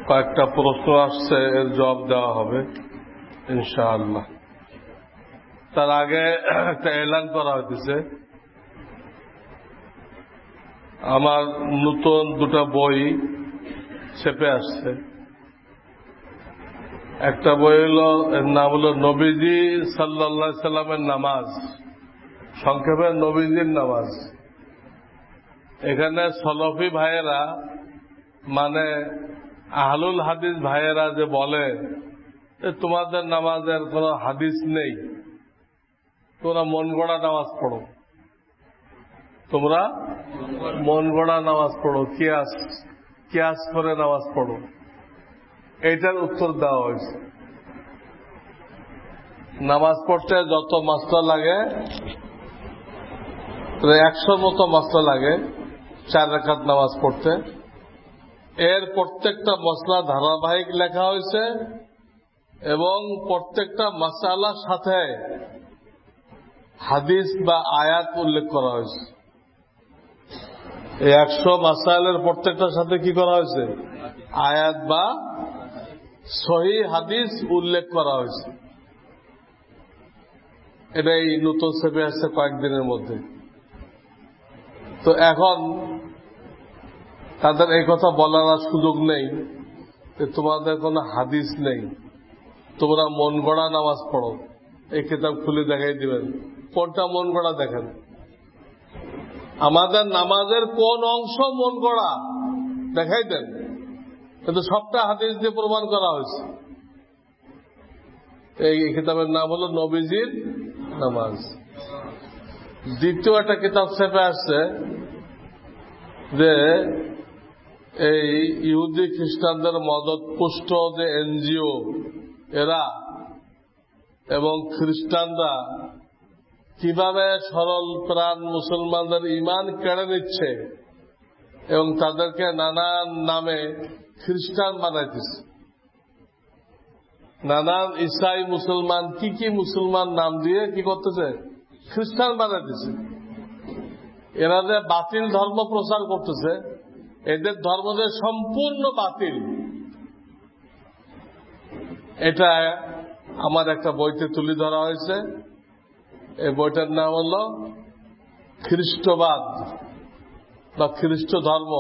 কয়েকটা প্রশ্ন আসছে, এর জবাব দেওয়া হবে ইনশাআল্লাহ। তার আগে একটা এলান করা হইতেছে, আমার নতুন দুটা বই ছেপে আসছে। একটা বই হলো, এর নাম হলো নবীজি সাল্লাল্লাহু আলাইহি সাল্লামের নামাজ, সংক্ষেপে নবীজির নামাজ। এখানে সলফি ভাইয়েরা, মানে আহলুল হাদিস ভাইয়েরা যে বলে তোমাদের নামাজের কোন হাদিস নেই, তোমরা মন গড়া নামাজ পড়ো, তোমরা মন গড়া নামাজ পড়ো, কিয়াস করে নামাজ পড়ো, এইটার উত্তর দেওয়া হয়েছে। নামাজ পড়তে যত মাসলা লাগে, 100 মতো মাসলা লাগে 4 রাকাত নামাজ পড়তে। এর প্রত্যেকটা মসলা ধারাবাহিক লেখা হয়েছে এবং প্রত্যেকটা মাসআলার সাথে হাদিস বা আয়াত উল্লেখ করা হয়েছে। এই 100 মাসাইলের প্রত্যেকটার সাথে কি করা হয়েছে? আয়াত বা সহিহ হাদিস উল্লেখ করা হয়েছে। এটাই নতুন সেবে আসছে কয়েকদিনের মধ্যে। তো এখন তাদের এই কথা বলার আর সুযোগ নেই যে তোমাদের কোনো হাদিস নেই, তোমরা মন গড়া নামাজ পড়ো। এই কিতাব খুলে দেখাই দিবেন কোনটা মন গড়া, দেখেন আমাদের নামাজের কোন অংশ মন গড়া দেখাই দেন, কিন্তু সবটা হাদিস দিয়ে প্রমাণ করা হয়েছে। এই কিতাবের নাম হলো নবীজির নামাজ। দ্বিতীয় একটা কিতাব ছেপে আসছে যে এই ইহুদি খ্রিস্টানদের মদত পুষ্ট যে এনজিও এরা এবং খ্রিস্টানরা কিভাবে সরল প্রাণ মুসলমানদের ঈমান কেড়ে নিচ্ছে এবং তাদেরকে নানান নামে খ্রিস্টান বানাইতেছে। নানান ইসাই মুসলমান কি মুসলমান নাম দিয়ে কি করতেছে? খ্রিস্টান বানাইতেছে। এরা যে বাতিল ধর্ম প্রচার করতেছে, এদের ধর্ম যে সম্পূর্ণ বাতিল, এটা আমার একটা বইতে তুলে ধরা হয়েছে। এই বইটার নাম হল খ্রিস্টবাদ বা খ্রিস্ট ধর্ম,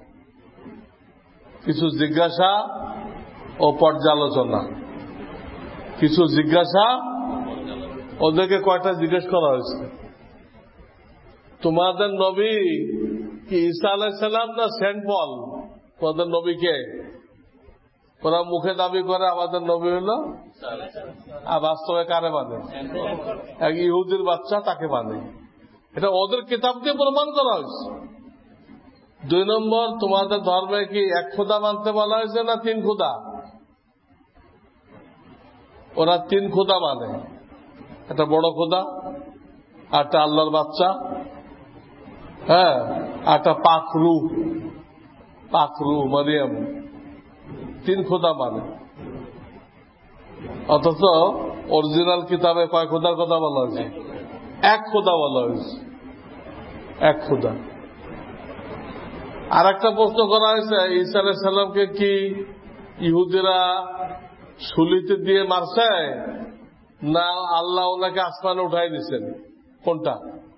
কিছু জিজ্ঞাসা ও পর্যালোচনা। কিছু জিজ্ঞাসা, ওদেরকে কয়টা জিজ্ঞেস করা হয়েছে, তোমাদের নবী কি ঈসা আলাইহিস সালাম না সেন্ট পল? তোমাদের নবী কে? ওরা মুখে দাবি করে আমাদের নবী হলো, আর বাস্তবে কারে মানে? এক ইহুদির বাচ্চা, তাকে মানে। এটা ওদের কিতাব দিয়ে প্রমাণ করা হয়েছে। 2 নম্বর, তোমাদের ধর্মে কি 1 খোদা মানতে বলা হয়েছে না 3 খোদা? ওরা 3 খোদা মানে, একটা বড় খোদা, একটা আল্লাহর বাচ্চা, হ্যাঁ, একটা পাকরু মারিয়াম, 3 খোদা মানে। অথচ অরিজিনাল কিতাবে কয় খোদার কথা বলা হয়েছে? 1 খোদা বলা হয়েছে, 1 খোদা। আর একটা প্রশ্ন করা হয়েছে, ঈসা আলাইহিস সালামকে কি ইহুদিরা শুলিতে দিয়ে মারছে না আল্লাহ ওনাকে আসমানে উঠাই দিচ্ছেন? কোনটা?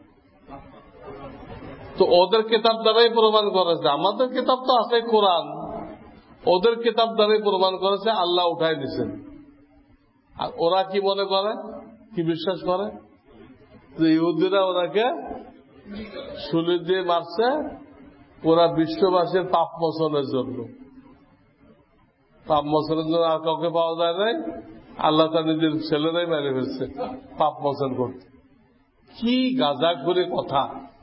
তো ওদের কিতাব দ্বারাই প্রমাণ করেছে। আমাদের কিতাব তো আছে কোরআন, ওদের কিতাব দ্বারাই প্রমাণ করেছে আল্লাহ উঠাই দিচ্ছেন। আর ওরা কি মনে করে, কি বিশ্বাস করে? যে ইহুদিরা ওনাকে শুলি দিয়ে মারছে ওরা বিশ্ববাসীর পাপ মোচনের জন্য। পাপ মোচনের জন্য আর কাউকে পাওয়া যায় নাই, আল্লাহ তার নিজের ছেলেরাই মেরে ফেলছে পাপ মোচন করতে। কি গাঁজাখুরি কথা।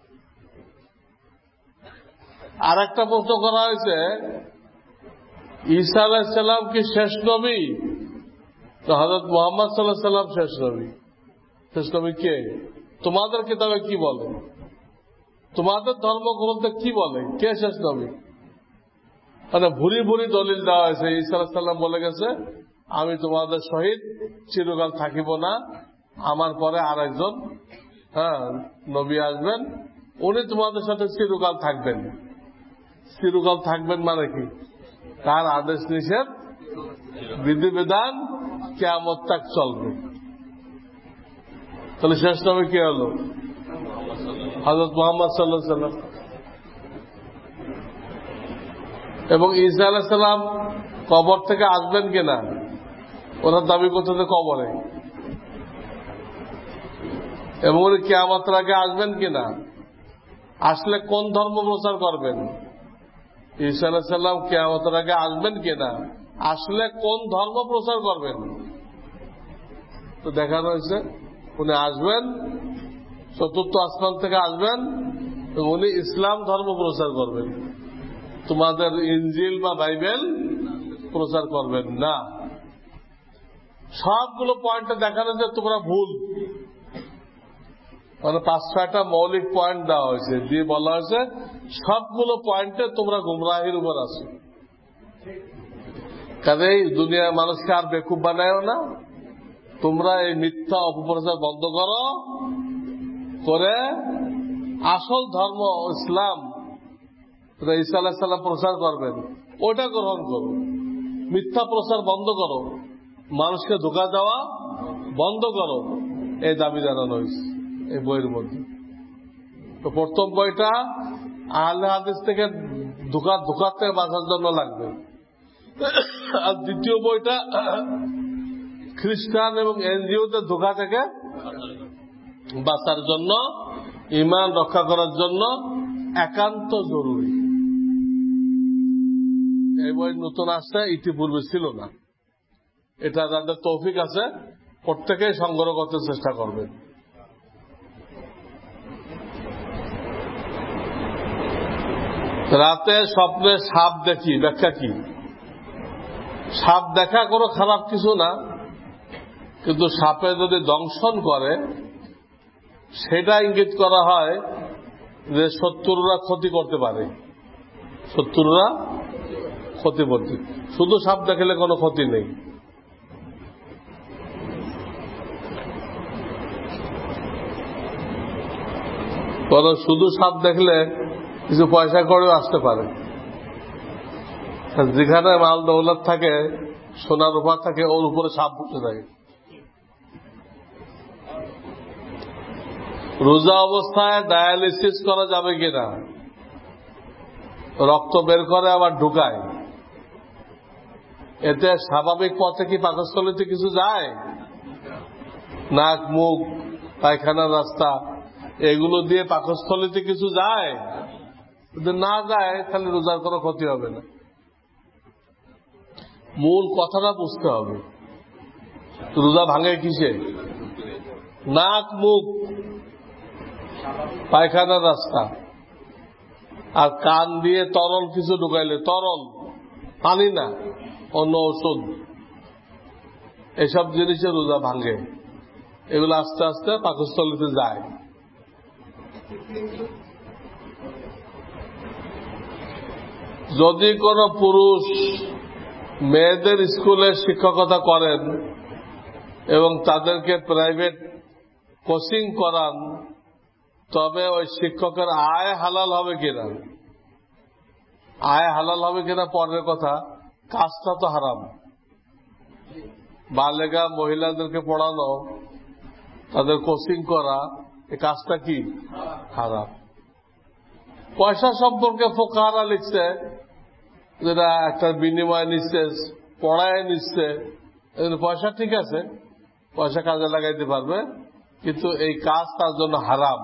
আর একটা প্রশ্ন করা হয়েছে, ঈসা আলাইহিস সালাম কি শেষ নবী? তো হযরত মুহাম্মদ সাল্লাল্লাহু আলাইহি সাল্লাম শেষ নবী। শেষ নবী কে? তোমাদের কিতাবে কি বলে? তোমাদের ধর্মগ্রন্থে কি বলে কে শেষ নবী? মানে ভুরি ভুরি দলিল দেওয়া হয়েছে। ঈসা আলাইহিস সালাম বলে গেছে, আমি তোমাদের সহিত চিরকাল থাকিব না, আমার পরে আরেকজন নবী আসবেন, উনি তোমাদের সাথে চিরকাল থাকবেন। চিরকাল থাকবেন মানে কি? তার আদেশ নিষেধ বিধিবিধান কিয়ামত তাক চলবে। তাহলে শেষ নবী কে হলো? হযরত মুহাম্মদ সাল্লাল্লাহু আলাইহি ওয়াসাল্লাম। এবং ঈসা আলাইহিস সালাম কবর থেকে আসবেন কিনা ওরা দাবি করতেছে কবরে, এবং উনি কিয়ামতের আগে আসবেন কিনা, আসলে কোন ধর্ম প্রচার করবেন? ঈসা আলাইহিস সালাম কিয়ামতের আগে আসবেন কিনা, আসলে কোন ধর্ম প্রচার করবেন? তো দেখানো হয়েছে উনি আসবেন, চতুর্থ আসমান থেকে আসবেন, এবং উনি ইসলাম ধর্ম প্রচার করবেন, তোমাদের ইনজিল বা বাইবেল প্রচার করবেন না। সবগুলো পয়েন্টে দেখানো যে তোমরা ভুল, মানে 5-6টা মৌলিক পয়েন্ট দেওয়া হয়েছে, দিয়ে বলা হয়েছে সবগুলো পয়েন্টে তোমরা গুমরাহির উপর আছো। কাজেই দুনিয়ার মানুষকে আর বেকুব বানায়ও না, তোমরা এই মিথ্যা অপপ্রচার বন্ধ করো, করে আসল ধর্ম ইসলাম ঈসা আলাইহিস সালাম প্রচার করবেন ওটা গ্রহণ করো, মিথ্যা প্রচার বন্ধ করো, মানুষকে ধোঁকা দেওয়া বন্ধ করো, এই দাবি জানানো হয়েছে এই বইয়ের মধ্যে। তো প্রথম বইটা আহলে হাদিস থেকে ধোঁকা থেকে বাঁচার জন্য লাগবে, আর দ্বিতীয় বইটা খ্রিস্টান এবং এনজিওদের ধোঁকা থেকে বাঁচার জন্য, ঈমান রক্ষা করার জন্য একান্ত জরুরি। এই বই নতুন আসছে, ইতিপূর্বে ছিল না। এটা যাদের তৌফিক আছে প্রত্যেকেই সংগ্রহ করতে চেষ্টা করবে। রাতে স্বপ্নে সাপ দেখি, ব্যাখ্যা কি? সাপ দেখা কোনো খারাপ কিছু না, কিন্তু সাপে যদি দংশন করে সেটা ইঙ্গিত করা হয় যে শত্রুরা ক্ষতি করতে পারে, শত্রুরা ক্ষতি করতে। শুধু সাপ দেখলে কোনো ক্ষতি নেই। বরং শুধু সাপ দেখলে কিছু পয়সা করেও আসতে পারে। যেখানে মাল দৌলত থাকে, সোনা রূপা থাকে, ওর উপরে সাপ বসে থাকে। রোজা অবস্থায় ডায়ালিসিস করা যাবে কিনা? রক্ত বের করে আবার ঢুকায়, এতে স্বাভাবিক পথে কি পাকস্থলীতে কিছু যায়? নাক, মুখ, পায়খানার রাস্তা এগুলো দিয়ে পাকস্থলীতে কিছু যায়? যদি না যায় তাহলে রোজার কোনো ক্ষতি হবে না। মূল কথাটা বুঝতে হবে, রোজা ভাঙে কিসে? নাক, মুখ, পায়খানার রাস্তা, আর কান দিয়ে তরল কিছু ঢুকাইলে, তরল পানি না, অন্য ঔষধ, এসব জিনিসে রোজা ভাঙে। এগুলো আস্তে আস্তে পাকস্থলীতে যায়। যদি কোনো পুরুষ মেয়েদের স্কুলে শিক্ষকতা করেন এবং তাদেরকে প্রাইভেট কোচিং করান, তবে ওই শিক্ষকের আয় হালাল হবে কিনা? আয় হালাল হবে কিনা পরের কথা, কাজটা তো হারাম। বালেগা মহিলাদেরকে পড়ানো, তাদের কোচিং করা, এই কাজটা কি? হারাম। পয়সা সম্পর্কে ফোকাহারা লিখছে, যেটা একটা বিনিময় নিচ্ছে, পড়ায় নিচ্ছে, পয়সা ঠিক আছে, পয়সা কাজে লাগাইতে পারবে, কিন্তু এই কাজ তার জন্য হারাম।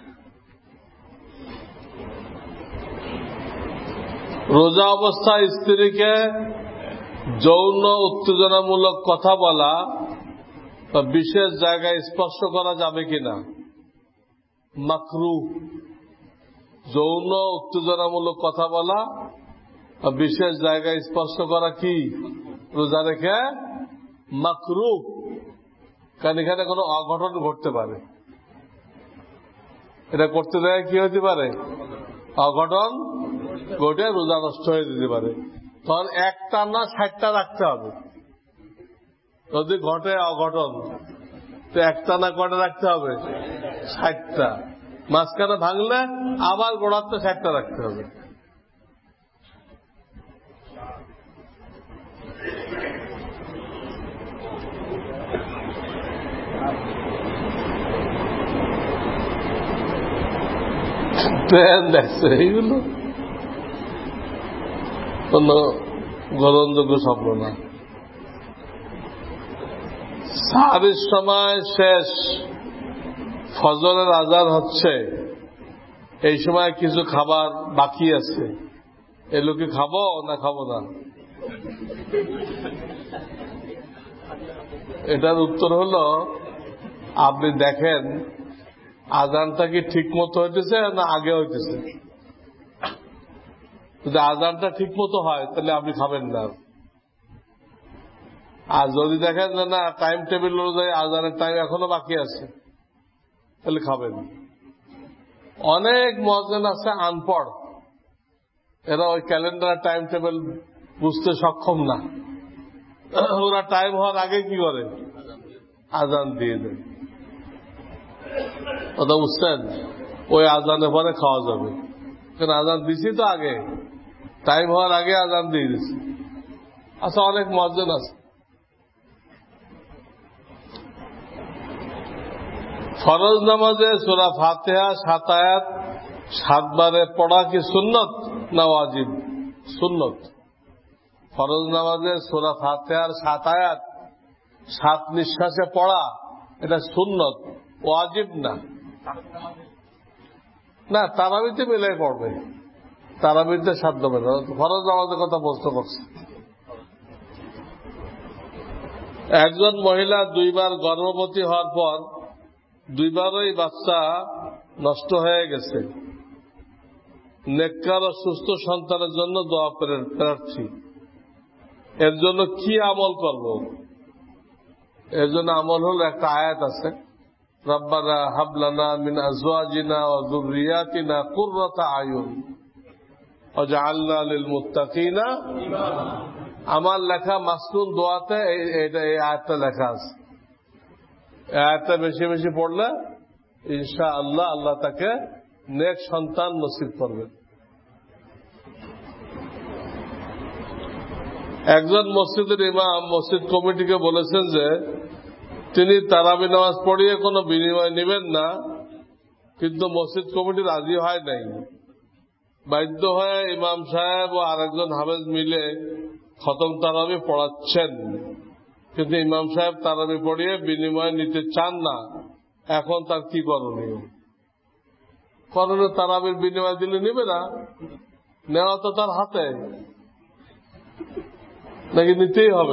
রোজা অবস্থায় স্ত্রীকে যৌন উত্তেজনামূলক কথা বলা বা বিশেষ জায়গায় স্পর্শ করা যাবে কিনা? মাকরুহ। যৌন উত্তেজনামূলক কথা বলা বা বিশেষ জায়গায় স্পর্শ করা কি? রোজা রেখে মাকরুহ। কারণ এখানে কোনো অঘটন ঘটতে পারে, এটা করতে দেয় কি হতে পারে? অঘটন ঘটে রোজা নষ্ট হয়ে যেতে পারে। তখন একটা না 60টা রাখতে হবে। যদি ঘটে অঘটন, তো একটা না কটা রাখতে হবে? 60টা। মাঝখানে ভাঙলে আবার গোড়াতে 60টা রাখতে হবে। ট্রেন দেখছে, এইগুলো কোন গ্রহণযোগ্য স্বপ্ন না। সাহারির সময় শেষ, ফজরের আজান হচ্ছে, এই সময় কিছু খাবার বাকি আছে, এগুলো কি খাবো না খাবো না? এটার উত্তর হলো, আপনি দেখেন আজানটা কি ঠিক মতো হইতেছে না আগে হইতেছে। যদি আজানটা ঠিক মতো হয় তাহলে আপনি খাবেন না, আর যদি দেখেন যে না টাইম টেবিল অনুযায়ী আজানের টাইম এখনো বাকি আছে তাহলে খাবেন। অনেক মুয়াজ্জিন আছে আনপড়, এরা ওই ক্যালেন্ডার টাইম টেবিল বুঝতে সক্ষম না, ওরা টাইম হওয়ার আগে কি করে আজান দিয়ে দেয়। কথা বুঝছেন? ওই আজানের পরে খাওয়া যাবে, কারণ আজান দিছি তো আগে, টাইম হওয়ার আগে আজান দিয়ে দিছি। আচ্ছা, অনেক মুয়াজ্জিন আছে। ফরজ নামাজে সূরা ফাতিহা 7 আয়াত 7 বারে পড়া কি সুন্নত না ওয়াজিব? সুন্নত। ফরজ নামাজে সূরা ফাতিহার 7 আয়াত 7 নিঃশ্বাসে পড়া এটা সুন্নত, ওয়াজিব না। না, তারাবিতে মিলাই পড়বে, তারাবিতে 7 দেবে না। ফরজ নামাজের কথা প্রশ্ন করছে। একজন মহিলা 2 বার গর্ভবতী হওয়ার পর 2 বারই বাচ্চা নষ্ট হয়ে গেছে, নেককার ও সুস্থ সন্তানের জন্য দোয়া প্রার্থী। এর জন্য কি আমল করব? এর জন্য আমল হল, একটা আয়াত আছে, রব্বানা হাব লানা মিন আজওয়াজিনা ওয়া যুররিয়াতিনা কুররাতা আয়ুন ওয়াজআলনা লিল মুত্তাকিনা ইমামা। আমার লেখা মাসনুন দোয়াতে এই আয়াতটা লেখা আছে। এই আয়াতটা বেশি বেশি পড়লে ইনশাআল্লাহ আল্লাহ তাকে নেক সন্তান নসিব করবেন। একজন মসজিদের ইমাম মসজিদ কমিটিকে বলেছেন যে তিনি তারাবি নামাজ পড়িয়ে কোনো বিনিময় নেবেন না, কিন্তু মসজিদ কমিটি রাজি হয় নাই। বাধ্য হয়ে ইমাম সাহেব ও আরেকজন হাফেজ মিলে খতম তারাবি পড়াচ্ছেন, কিন্তু ইমাম সাহেব তারাবি পড়িয়ে বিনিময় নিতে চান না। এখন তার কি করণীয়? করণীয়, তারাবির বিনিময় দিলে নেবে না, নেওয়া তো তার হাতে, নাকি নিতেই হবে?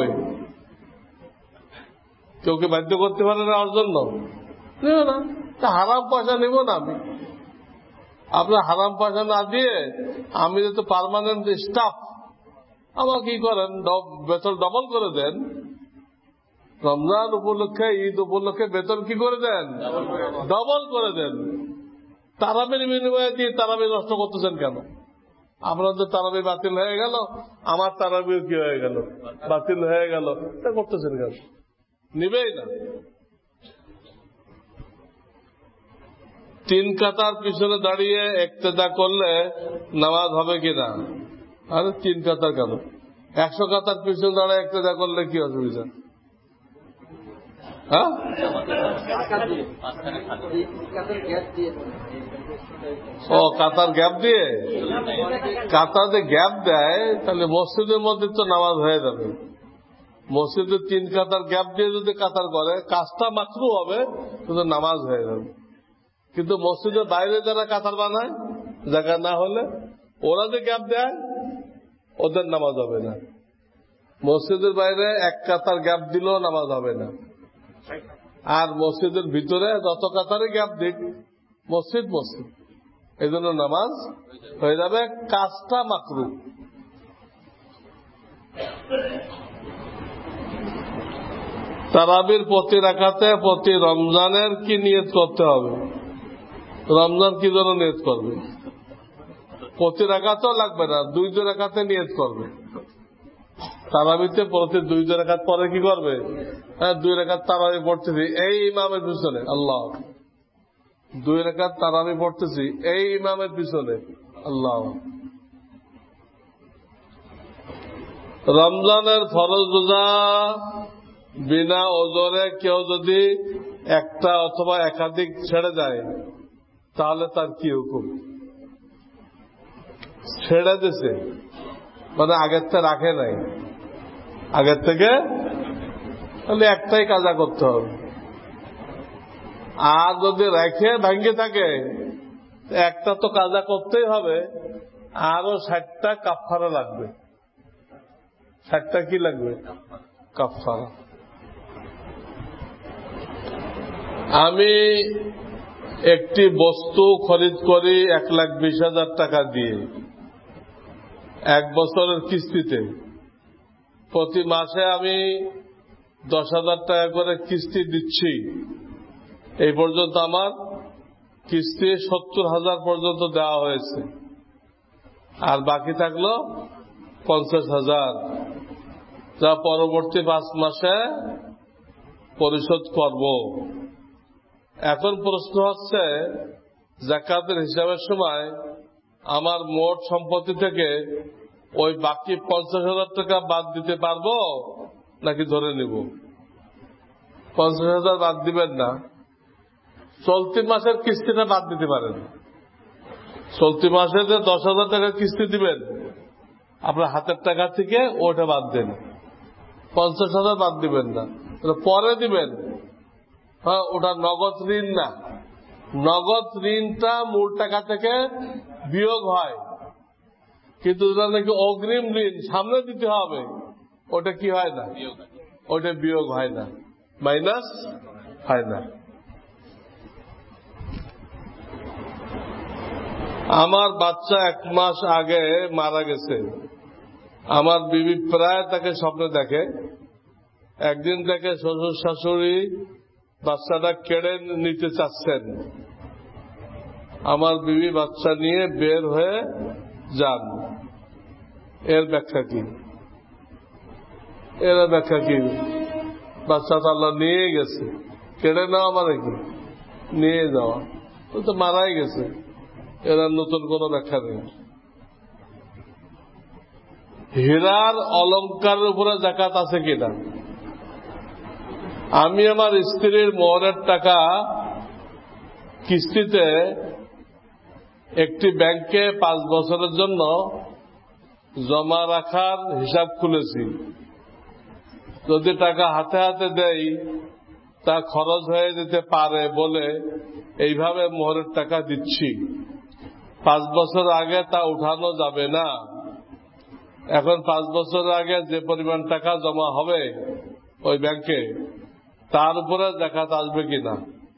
কেউকে বাধ্য করতে পারে না ওর জন্য, নেবে না। তা হারাম পয়সা নেব না আমি। আপনার হারাম পয়সা না দিয়ে আমি তো পার্মানেন্ট স্টাফ, আমার কি করেন, বেতন ডবল করে দেন। রমজান উপলক্ষে, ঈদ উপলক্ষে বেতন কি করে দেন? ডবল করে দেন। তারাবির বিনিময়ে দিয়ে তারাবি নষ্ট করতেছেন কেন? আপনাদের তারাবি বাতিল হয়ে গেল, আমার তারাবিও কি হয়ে গেল, বাতিল হয়ে গেল, তা করতেছেন কেন? নিবেই না। 3 কাতার পিছনে দাঁড়িয়ে ইক্তেদা করলে নামাজ হবে কিনা? আরে 3 কাতার কেন, 100 কাতার পিছনে দাঁড়িয়ে ইক্তেদা করলে কি অসুবিধা? হ্যাঁ, ও কাতার গ্যাপ দিয়ে, কাতারে গ্যাপ দেয় তাহলে মসজিদের মধ্যে তো নামাজ হয়ে যাবে। মসজিদে 3 কাতার গ্যাপ দিয়ে যদি কাতার করে কাজটা মাকরু হবে, কিন্তু নামাজ হয়ে যাবে। কিন্তু মসজিদের বাইরে যারা কাতার বানায় জায়গা না হলে, ওরা যে গ্যাপ দেয় ওদের নামাজ হবে না। মসজিদের বাইরে 1 কাতার গ্যাপ দিলেও নামাজ হবে না। আর মসজিদের ভিতরে যত কাতারে গ্যাপ দিক, মসজিদ মসজিদ, এই জন্য নামাজ হয়ে যাবে, কাজটা মাকরু। তারাবির প্রতি রাকাতে প্রতি রমজানের কি নিয়ত করতে হবে? রমজান কি জন্য নিয়ত করবে? প্রতি রাকাতেও লাগবে না, 2 রাকাতে নিয়ত করবে। তারাবিতে প্রতি 2 রাকাত পরে কি করবে? হ্যাঁ, 2 রাকাত তারাবি পড়তেছি এই ইমামের পিছনে, আল্লাহ। 2 রাকাত তারাবি পড়তেছি এই ইমামের পিছনে, আল্লাহ। রমজানের ফরজ রোজা বিনা ওজরে কেউ যদি একটা অথবা একাধিক ছেড়ে দেয় তাহলে তার কি হুকুম? ছেড়ে দিছে, মানে আগের থেকে রাখে নাই, আগের থেকে তাহলে একটাই কাজা করতে হবে। আর যদি রেখে ভাঙ্গে থাকে একটা তো কাজা করতেই হবে, আরো 60টা কাফারা লাগবে। 60টা কি লাগবে? কাফারা। আমি একটি বস্তু খরিদ করি 1,20,000 টাকা দিয়ে, 1 বছরের কিস্তিতে। প্রতি মাসে আমি 10,000 টাকা করে কিস্তি দিচ্ছি। এই পর্যন্ত আমার কিস্তি 70,000 পর্যন্ত দেওয়া হয়েছে, আর বাকি থাকলো 50,000, যা পরবর্তী 5 মাসে পরিশোধ করব। এখন প্রশ্ন হচ্ছে, যাকাতের হিসাবের সময় আমার মোট সম্পত্তি থেকে ওই বাকি 50,000 টাকা বাদ দিতে পারবো নাকি ধরে নিব? 50,000 বাদ দিবেন না, চলতি মাসের কিস্তিটা বাদ দিতে পারেন। চলতি মাসে যে 10,000 টাকা কিস্তি দিবেন আপনার হাতের টাকা থেকে, ওটা বাদ দেন। 50,000 বাদ দিবেন না, পরে দিবেন। হ্যাঁ, ওটা নগদ ঋণ না। নগদ ঋণটা মূল টাকা থেকে বিয়োগ হয়, কিন্তু ওটা নাকি অগ্রিম ঋণ সামনে দিতে হবে, ওটা কি হয় না, ওটা বিয়োগ হয় না, মাইনাস হয় না। আমার বাচ্চা 1 মাস আগে মারা গেছে। আমার বিবি প্রায় তাকে স্বপ্নে দেখে। একদিন থেকে শ্বশুর শাশুড়ি বাচ্চাটা কেড়ে নিতে চাচ্ছেন। আমার বিবি বাচ্চা নিয়ে বের হয়ে যান। এর ব্যাখ্যা কি? এর ব্যাখ্যা কি? বাচ্চা তো আল্লাহ নিয়ে গেছে, কেড়ে নেওয়া মানে কি? নিয়ে যাওয়া, ও তো মারাই গেছে। এর নতুন কোন ব্যাখ্যা নেই। হীরার অলংকারের উপরে যাকাত আছে কিনা? আমি আমার স্ত্রীর মোহরের টাকা কিস্তিতে একটি ব্যাংকে 5 বছরের জন্য জমা রাখার হিসাব খুলেছি। যদি টাকা হাতে হাতে দেই তা খরচ হয়ে যেতে পারে বলে এইভাবে মোহরের টাকা দিচ্ছি। 5 বছর আগে তা উঠানো যাবে না। এখন 5 বছর আগে যে পরিমাণ টাকা জমা হবে ওই ব্যাংকে, তার উপরে যাকাত আসবে কিনা?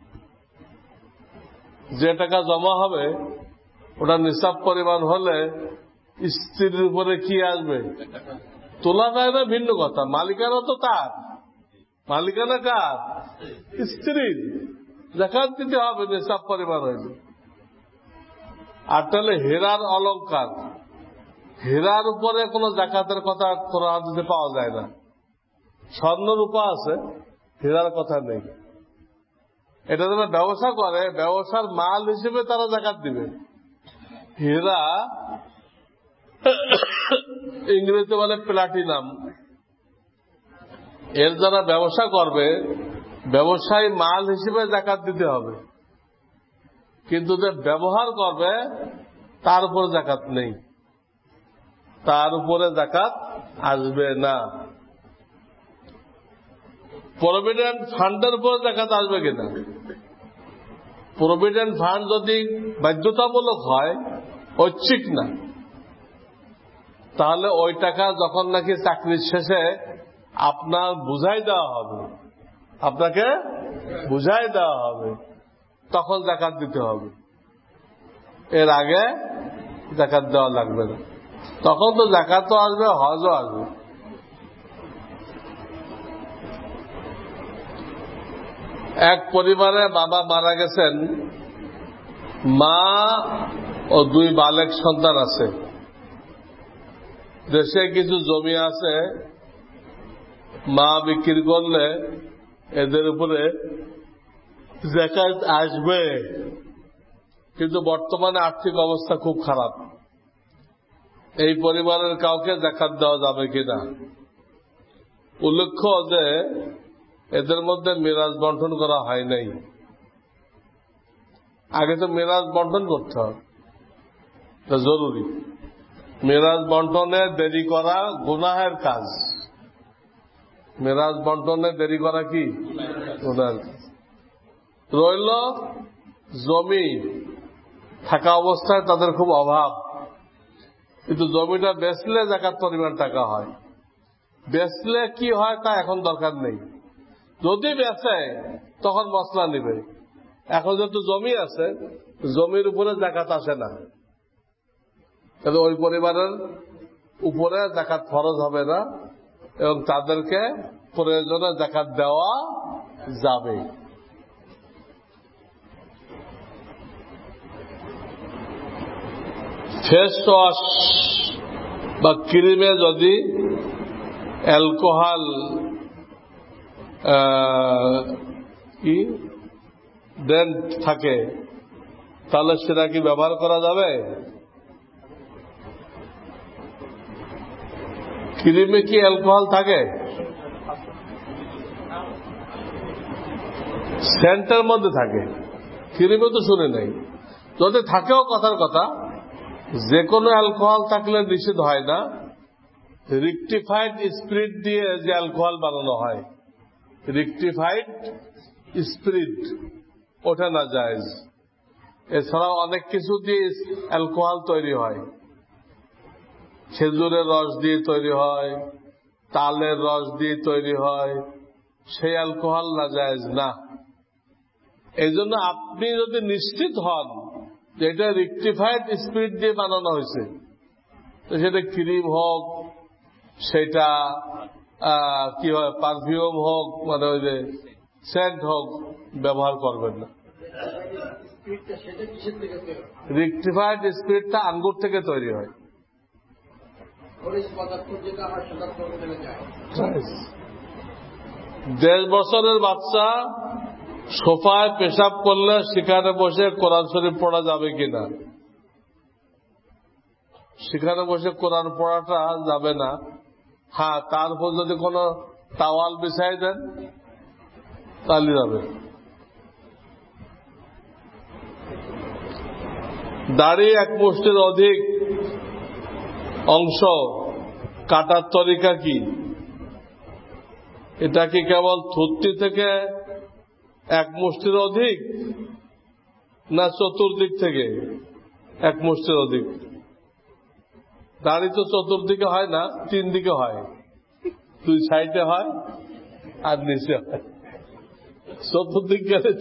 যে টাকা জমা হবে ওটা নিসাব পরিমাণ হলে স্ত্রীর উপরে কি আসবে? তোলা যায় না ভিন্ন কথা, মালিকানা তো তার। মালিকানা কার? স্ত্রীর। যাকাত দিতে হবে নিসাব পরিমাণ হয়েছে। আর তাহলে হীরার অলংকার, হীরার উপরে কোন যাকাতের কথা কোরআন হাদিসে পাওয়া যায় না। স্বর্ণ রূপা আছে, হীরার কথা নেই। এটা যারা ব্যবসা করে, ব্যবসার মাল হিসেবে তারা যাকাত দিবে। হীরা ইংরেজিতে বলে প্লাটিনাম, এর যারা ব্যবসা করবে ব্যবসায়ী মাল হিসেবে যাকাত দিতে হবে, কিন্তু যে ব্যবহার করবে তার উপর যাকাত নেই, তার উপরে যাকাত আসবে না। প্রভিডেন্ট ফান্ডের উপর যাকাত আসবে কিনা? প্রভিডেন্ট ফান্ড যদি বাধ্যতামূলক হয়, ঐচ্ছিক না, তাহলে ওই টাকা যখন নাকি চাকরির শেষে আপনার বুঝাই দেওয়া হবে, আপনাকে বুঝাই দেওয়া হবে, তখন যাকাত দিতে হবে। এর আগে যাকাত দেওয়া লাগবে না। তখন তো যাকাতও আসবে, হজও আসবে। এক পরিবারে বাবা মারা গেছেন, মা ও 2 বালেক সন্তান আছে। দেশে কিছু জমি আছে, মা বিক্রি করলে এদের উপরে যাকাত আসবে, কিন্তু বর্তমানে আর্থিক অবস্থা খুব খারাপ। এই পরিবারের কাউকে যাকাত দেওয়া যাবে কিনা? উল্লেখ্য যে এদের মধ্যে মিরাজ বন্টন করা হয় নাই। আগে তো মিরাজ বন্টন করতে হবে, জরুরি। মিরাজ বন্টনে দেরি করা গুনাহের কাজ। মিরাজ বন্টনে দেরি করা কি গুনাহের কাজ। রইল জমি থাকা অবস্থায় তাদের খুব অভাব, কিন্তু জমিটা বেচলে যাকাত পরিমাণ টাকা হয়। বেচলে কি হয় তা এখন দরকার নেই, যদি বেচে তখন মসলা নিবে। এখন যেহেতু জমি আছে, জমির উপরে যাকাত আসে না, তাহলে ওই পরিবারের উপরে যাকাত ফরজ হবে না এবং তাদেরকে প্রয়োজনে যাকাত দেওয়া যাবে। ফেস ওয়াশ বা ক্রিমে যদি অ্যালকোহল ডেন্ট থাকে তাহলে সেটা কি ব্যবহার করা যাবে? ক্রিমে কি অ্যালকোহল থাকে? সেন্টের মধ্যে থাকে, ক্রিমে তো শুনে নেই। যদি থাকেও কথার কথা, যে কোনো অ্যালকোহল থাকলে নিষেধ হয় না। রিকটিফাইড স্পিরিট দিয়ে যে অ্যালকোহল বানানো হয়, রিকটিফাইড স্পিরিট, ওটা না জায়েজ। এছাড়াও অনেক কিছু দিয়ে অ্যালকোহল তৈরি হয়। খেজুরের রস দিয়ে তৈরি হয়, তালের রস দিয়ে তৈরি হয়, সেই অ্যালকোহল না জায়েজ না। এই জন্য আপনি যদি নিশ্চিত হন যে এটা রিকটিফাইড স্পিরিট দিয়ে বানানো হয়েছে, তো সেটা ক্রিম হোক, সেটা কি হয় পারফিউম হোক, মানে ওই যে সেন্ট হোক, ব্যবহার করবেন না। রিকটিফাইড স্পিরিটটা আঙ্গুর থেকে তৈরি হয়। ১.৫ বছরের বাচ্চা সোফায় পেশাব করলে সেখানে বসে কোরআন শরীফ পড়া যাবে কিনা? সেখানে বসে কোরআন পড়াটা যাবে না। হ্যাঁ, তার উপর যদি কোনো তাওয়াল বিছাই দেন তাহলে যাবে। দাড়ি এক মুষ্টির অধিক অংশ কাটার তরিকা কি? এটা কি কেবল থুতনি থেকে এক মুষ্টির অধিক, না চতুর্দিক থেকে এক মুষ্টির অধিক? দাড়ি তো চতুর্দিকে হয় না, 3 দিকে হয়। 2 সাইডে হয় আর নিচে হয়। চতুর্দিক গেলে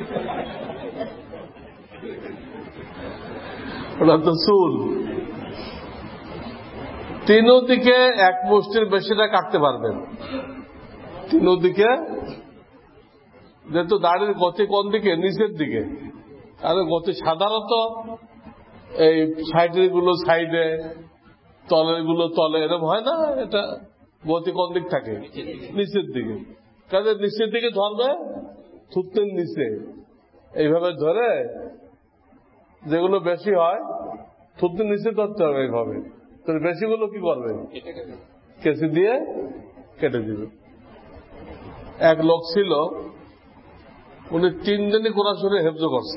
ওটা তো চুল। 3 দিকে এক মুষ্টির বেশিটা কাটতে পারবেন। 3 দিকে, যেহেতু দাড়ির গতি কোন দিকে? নিচের দিকে। আর গতি সাধারণত এই সাইডের গুলো সাইডে, তলের গুলো তলে, এরকম হয় না। এটা গতি কোন দিক থাকে? নিচের দিকে। কাজে নিচের দিকে ধরবে, থুতনির নিচে এইভাবে ধরে, যেগুলো বেশি হয় থুতনির নিচে ধরতে হবে এইভাবে। তো বেশিগুলো কি করবে? কেঁচি দিয়ে কেটে দিবে। এক লোক ছিল, উনি 3 দিনই কোরআন শরীফ হেফজ করছে।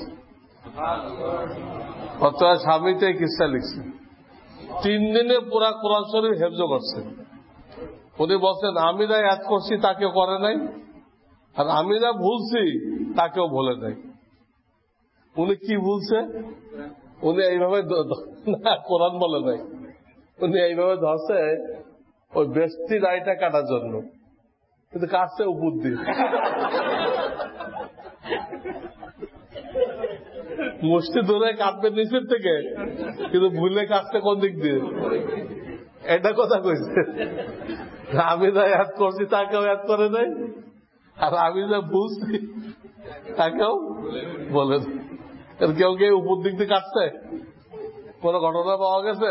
অর্থাৎ স্বামীতে কিসা লিখছে, 3 দিনে পুরা কোরআন শরীফ হেফজ করছে। উনি বলছেন, আমি যা ইয়াদ করছি তা কেউ করে নাই, আর আমি যা ভুলছি তা কেউ ভুলে নাই। উনি কি ভুলছে? উনি এইভাবে কোরআন বলে নাই, উনি এইভাবে ধরছে ওই বেস্তি দাড়িটা কাটার জন্য, কিন্তু কাটছে উপর দিয়ে। মুষ্টি ধরে কাটবে নিচের থেকে, কিন্তু ভুলে কাটছে কোন দিক দিয়ে? এটা কথা কইছে। আমি যা ইয়াদ করছি তাকেও ইয়াদ করে নাই, আর আমি যা বুঝছি তাকেও বলে। কেউ কেউ উপর দিক দিয়ে কাটছে? কোন ঘটনা পাওয়া গেছে?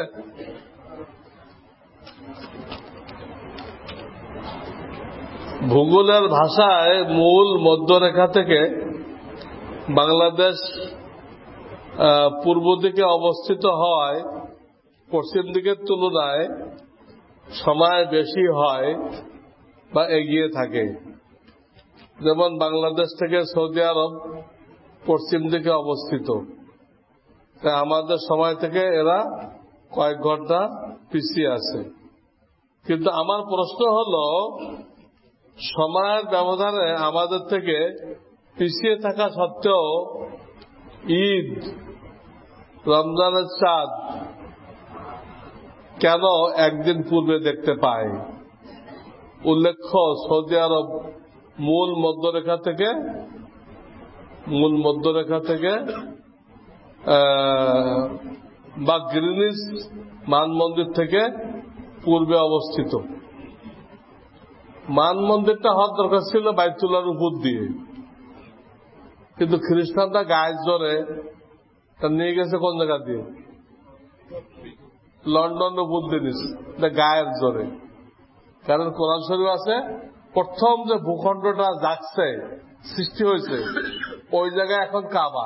ভূগোলের ভাষায় মূল মধ্যরেখা থেকে বাংলাদেশ পূর্ব দিকে অবস্থিত হয়, পশ্চিম দিকের তুলনায় সময় বেশি হয় বা এগিয়ে থাকে। যেমন বাংলাদেশ থেকে সৌদি আরব পশ্চিম দিকে অবস্থিত, তাই আমাদের সময় থেকে এরা কয়েক ঘন্টা পিছিয়ে আছে। কিন্তু আমার প্রশ্ন হলো, সময়ের ব্যবধানে আমাদের থেকে পিছিয়ে থাকা সত্ত্বেও ঈদ, রমজানের চাঁদ কেন একদিন পূর্বে দেখতে পায়? উল্লেখ্য, সৌদি আরব মূল মধ্যরেখা থেকে বা গ্রিনিচ মানমন্দির থেকে পূর্বে অবস্থিত। মানমন্দিরটা হওয়ার দরকার ছিল বাইতুল্লাহর উপর দিয়ে, কিন্তু খ্রিস্টানরা গায়ের জোরে তা নিয়ে গেছে কোন জায়গা দিয়ে? লন্ডন উপর দিয়ে নিচ্ছে গায়ের জোরে। কারণ কোরআন শরীফ আছে, প্রথম যে ভূখণ্ডটা জাগছে, সৃষ্টি হয়েছে, ওই জায়গায় এখন কাবা।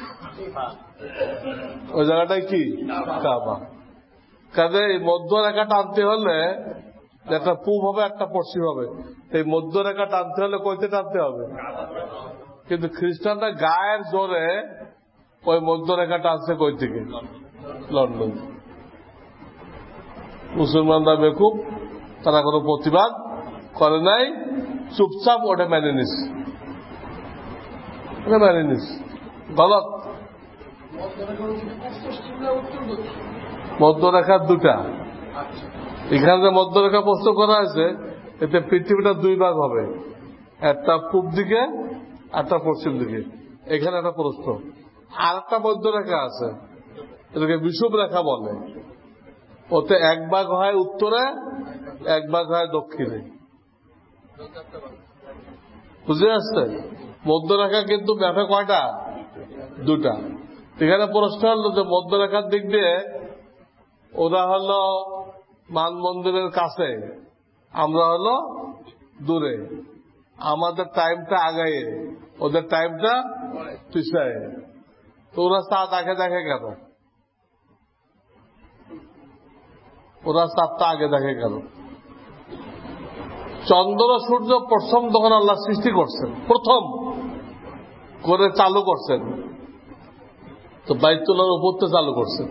ওই জায়গাটাই কি? কাবা। কাজে এই মধ্যরেখা টানতে হলে একটা পূব হবে, একটা পশ্চিম হবে। এই মধ্যরেখা টানতে হলে কইতে টানতে হবে? কিন্তু খ্রিস্টানরা গায়ের জোরে ওই মধ্যরেখা টানছে কই থেকে? লন্ডন। মুসলমানরা বেকুব, তারা কোনো প্রতিবাদ করে নাই, চুপচাপ ওটা মেনে নিস। গলত। মধ্যরেখা দুটা। এখানে যে মধ্যরেখা প্রস্তুত করা হয়েছে, এতে পৃথিবীটা দুই ভাগ হবে, একটা পূব দিকে, একটা পশ্চিম দিকে। এখানে একটা প্রস্থ, আর একটা মধ্যরেখা আছে, এটাকে বিষুব রেখা বলে। ওতে এক ভাগ হয় উত্তরে, এক ভাগ হয় দক্ষিণে। বুঝে আসছে? মধ্যরেখা কিন্তু ম্যাপে কয়টা? দুটা। এখানে প্রশ্ন হল যে মধ্যরেখার দিক দিয়ে ওরা হলো মান মন্দিরের কাছে, আমরা হলো দূরে। আমাদের টাইমটা আগায়, ওদের টাইমটা পিছায়। তো ওরা চাঁদ আগে দেখে কেন? ওরা চাঁদটা আগে দেখে কেন? চন্দ্র সূর্য প্রথম তখন আল্লাহ সৃষ্টি করছেন, প্রথম করে চালু করছেন, তো বাইতুল্লাহর উপর তো চালু করছেন।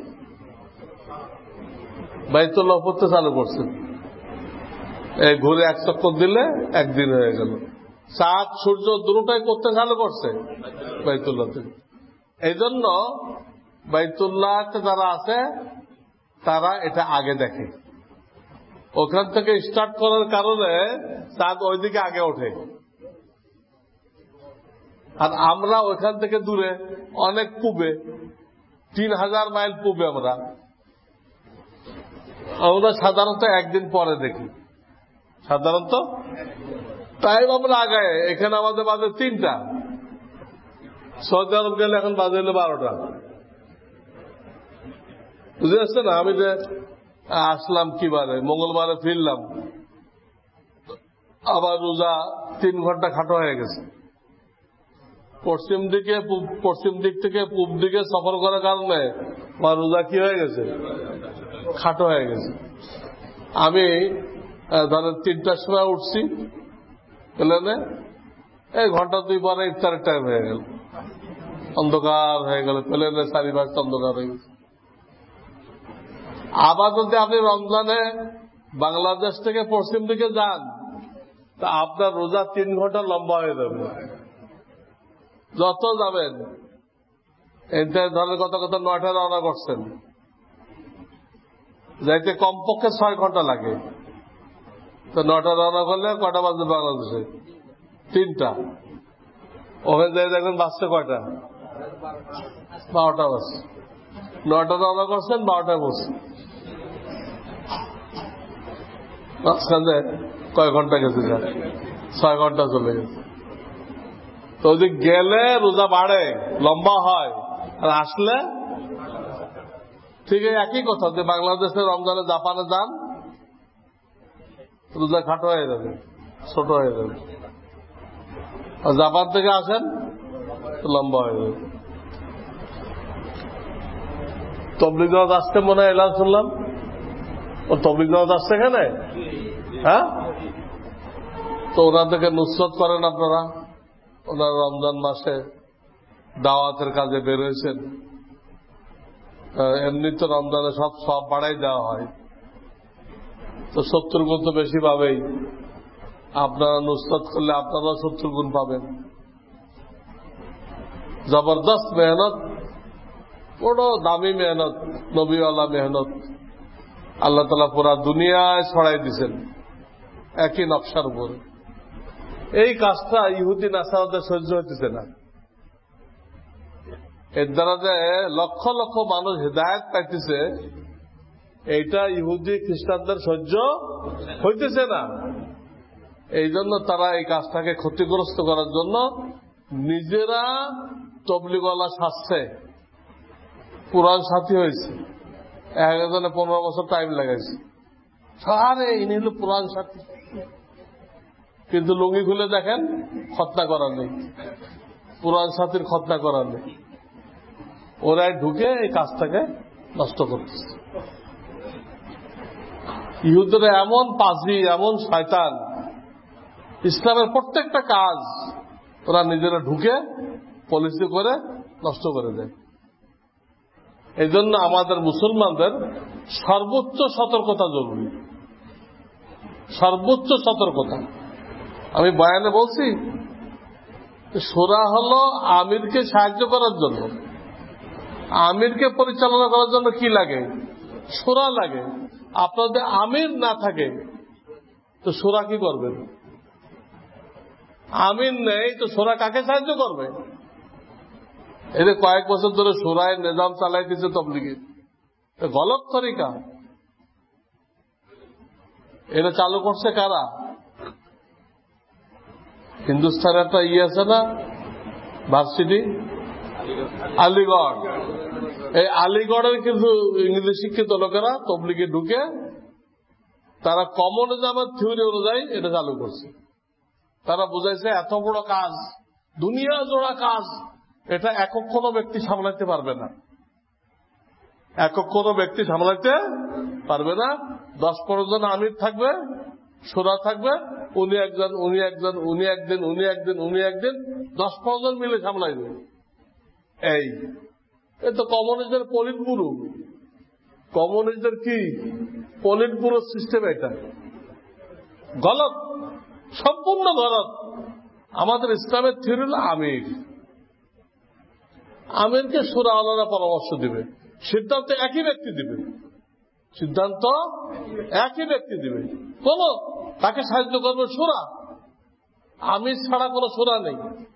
বাইতুল্লাহ উপর তো চালু করছেন। এই ঘুরে এক চক্কর দিলে একদিন হয়ে গেল। চাঁদ সূর্য দুটোটাই করতে চালু করছে বাইতুল্লাহ থেকে। এই জন্য বাইতুল্লাহতে যারা আছে তারা এটা আগে দেখে। ওখান থেকে স্টার্ট করার কারণে চাঁদ ওইদিকে আগে ওঠে। আর আমরা ওইখান থেকে দূরে, অনেক পূবে, 3000 মাইল পূবে। আমরা সাধারণত একদিন পরে দেখি, সাধারণত টাইম আমরা আগায়। এখানে আমাদের বাজে 3টা, সৌদি আরব গেলে এখন বাজে হলো 12টা। বুঝে আসছে না? আমি যে আসলাম কিবারে, মঙ্গলবারে ফিরলাম, আবার রোজা 3 ঘন্টা খাটো হয়ে গেছে। পশ্চিম দিক থেকে পূব দিকে সফর করার কারণে আমার রোজা কি হয়ে গেছে? খাটো হয়ে গেছে। আমি ধরেন 3টার সময় উঠছি প্লেনে, এই ঘন্টা 2 পরে ইফতারের টাইম হয়ে গেল, অন্ধকার হয়ে গেল, প্লেনের চারিপাশে অন্ধকার হয়ে গেছে। আবার যদি আপনি রমজানে বাংলাদেশ থেকে পশ্চিম দিকে যান, তা আপনার রোজা 3 ঘন্টা লম্বা হয়ে যাবে। যত যাবেন, ধরেন কত 9টায় রওনা করছেন, যাইতে কমপক্ষে 6 ঘন্টা লাগে। তো 9টায় রওনা করলে কয়টা বাজবে বাংলাদেশে? 3টা। ওখানে যাই দেখবেন বাজছে কয়টা? 12টা বাজছে। 9টা রওনা করছেন, 12টায় বসছেন। মাঝখানে কয় ঘন্টা গেছে? 6 ঘন্টা চলে গেছে। তো ওই গেলে রোজা বাড়ে, লম্বা হয়, আর আসলে ঠিক একই কথা। যে বাংলাদেশের রমজানে জাপানে যান, রোজা খাটো হয়ে যাবে, ছোট হয়ে যাবে। আর জাপান থেকে আসেন, লম্বা হয়ে যাবে। তবলিগ জামাত আসতে মনে হয় এলান শুনলাম, ও তবলিগ জামাত আসছে এখানে, হ্যাঁ? তো ওনাদেরকে নুসরত করেন আপনারা। ওনারা রমজান মাসে দাওয়াতের কাজে বের হয়েছেন। এমনি তো রমজানে সব বাড়াই দেওয়া হয়, তো 70 গুণ তো বেশি পাবেই। আপনারা নুসরত করলে আপনারা 70 গুণ পাবেন। জবরদস্ত মেহনত, বড় দামি মেহনত, নবীওয়ালা মেহনত আল্লাহ তাআলা পুরা দুনিয়ায় ছড়াই দিয়েছেন একই নকশার উপর। এই কাজটা ইহুদি নাসারাদের সহ্য হইতেছে না। এর দ্বারা যে লক্ষ লক্ষ মানুষ হিদায়াত পাইতেছে, এইটা ইহুদি খ্রিস্টানদের সহ্য হইতেছে না। এই জন্য তারা এই কাজটাকে ক্ষতিগ্রস্ত করার জন্য নিজেরা তবলিগওয়ালা সাজছে, কোরআন সাথী হয়েছে। একজনে 15 বছর টাইম লাগাইছে, সারে ইনি হল কোরআন সাথী, কিন্তু লুঙ্গি খুলে দেখেন খতনা করা নেই, কোরআন সাথীর খতনা করা নেই। ওরাই ঢুকে এই কাজটাকে নষ্ট করতেছে। ইহুদরা এমন পাজি, এমন শয়তান, ইসলামের প্রত্যেকটা কাজ ওরা নিজেরা ঢুকে পলিসি করে নষ্ট করে দেয়। এই জন্য আমাদের মুসলমানদের সর্বোচ্চ সতর্কতা জরুরি, সর্বোচ্চ সতর্কতা। আমি বয়ানে বলছি, শূরা হল আমিরকে সাহায্য করার জন্য, আমিরকে পরিচালনা করার জন্য কি লাগে? শূরা লাগে। আপনাদের আমির না থাকে তো শূরা কি করবেন? আমির নেই তো শূরা কাকে সাহায্য করবে? এদের কয়েক বছর ধরে শূরায় নিজাম চালাইতেছে তবলিগের, গলত তরিকা। এটা চালু করছে কারা? হিন্দুস্তানের একটা আছে না ভার্সিটি, আলিগড়। এই আলিগড়ের কিছু ইংরেজি শিক্ষিত লোকেরা তবলিগে ঢুকে তারা কমিউনিজমের থিওরি অনুযায়ী এটা চালু করছে। তারা বুঝাইছে এত বড় কাজ, দুনিয়া জোড়া কাজ, এটা একক কোনো ব্যক্তি সামলাইতে পারবে না, একক কোনো ব্যক্তি সামলাইতে পারবে না। 10-15 জন আমির থাকবে, শূরা থাকবে, উনি একজন, উনি একজন, উনি একদিন, উনি একদিন, উনি একদিন, 10-15 জন মিলে সামলাইবে। এই তো কমিউনিস্টদের পলিট ব্যুরো, কমিউনিস্টদের কি পলিট ব্যুরো সিস্টেম, এটা গলত, সম্পূর্ণ গলত। আমাদের ইসলামের থিওরি হল আমির, আমিরকে শূরা আলাদা পরামর্শ দিবে, সিদ্ধান্ত একই ব্যক্তি দিবে, সিদ্ধান্ত একই ব্যক্তি দিবে, কোন তাকে সাহায্য করবে শূরা, আমির ছাড়া কোন শূরা নেই।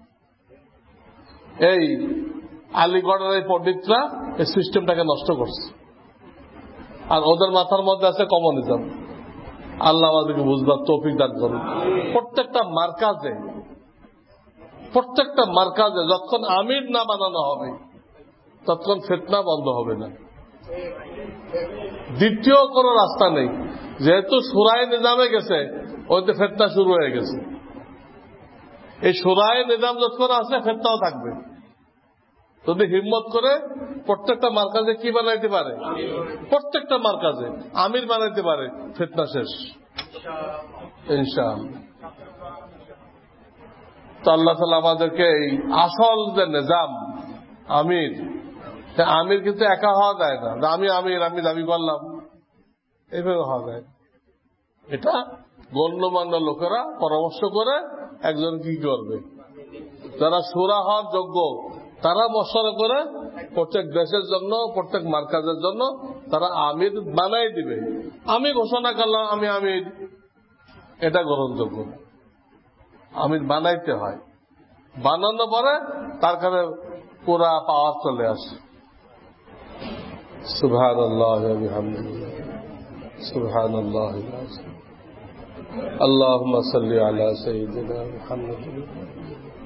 এই আলিগড়ের এই পণ্ডিতরা এই সিস্টেমটাকে নষ্ট করছে, আর ওদের মাথার মধ্যে আছে কমিউনিজম। আল্লাহ আমাদেরকে বুঝবার তৌফিক দান করুন। প্রত্যেকটা মার্কাজে যখন আমির না বানানো হবে তখন ফিতনা বন্ধ হবে না। দ্বিতীয় কোন রাস্তা নেই, যেহেতু শূরায়ে নিজামে গেছে, ওইতে ফিতনা শুরু হয়ে গেছে। এই শূরায়ে নিজাম যখন আছে ফিতনাও থাকবে। যদি হিম্মত করে প্রত্যেকটা মার্কাজে কি বানাইতে পারে, প্রত্যেকটা মার্কাজে আমির বানাইতে পারে, ফিতনা শেষ ইনশাআল্লাহ। তো আল্লাহ তাআলা আমাদেরকে এই আসল যে নিজাম আমির, আমির কিন্তু একা হওয়া যায় না, আমি আমির আমি দাবি করলাম, এইভাবে হওয়া যায়। এটা গণ্যমান্য লোকেরা পরামর্শ করে একজন কি করবে, যারা শূরা হওয়ার যোগ্য তারা মশওয়ারা করে প্রত্যেক দেশের জন্য, প্রত্যেক মার্কাজের জন্য তারা আমির বানাই দিবে। আমি ঘোষণা করলাম আমি আমির, এটা গ্রহণযোগ্য। আমির বানাইতে হয়, বানানো পরে তার কাছে পুরা পাওয়ার চলে আসে। সুবহানাল্লাহ ওয়া বিহামদিহি, সুবহানাল্লাহ। আল্লাহুম্মা সাল্লি আলা সাইয়্যিদিনা মুহাম্মাদ।